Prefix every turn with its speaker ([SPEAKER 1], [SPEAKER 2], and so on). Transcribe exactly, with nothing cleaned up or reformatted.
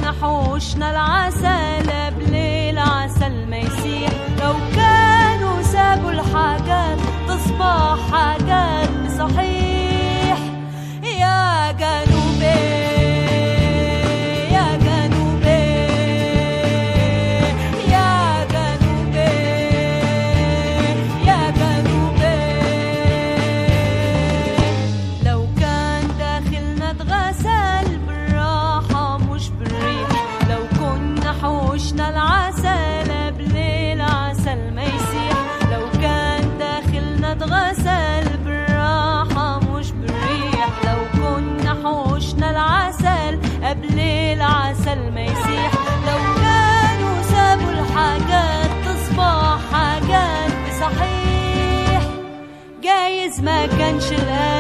[SPEAKER 1] كنا حوشنا العسل قبل العسل ما يسيح، لو كانوا سابوا الحاجات تصبح حاجات بصحيح. يا جنوبي يا جنوبي يا جنوبي يا جنوبي، لو كان داخلنا اتغسل بالراحة مش بالريح، لو كنا حوشنا العسل قبل العسل ما يسيح، لو كان داخلنا اتغسل بالراحة مش بالريح، لو كنا حوشنا العسل قبل العسل ما يسيح، لو كانوا سابوا الحاجات تصبح حاجات بصحيح. جايز ما كانش الآن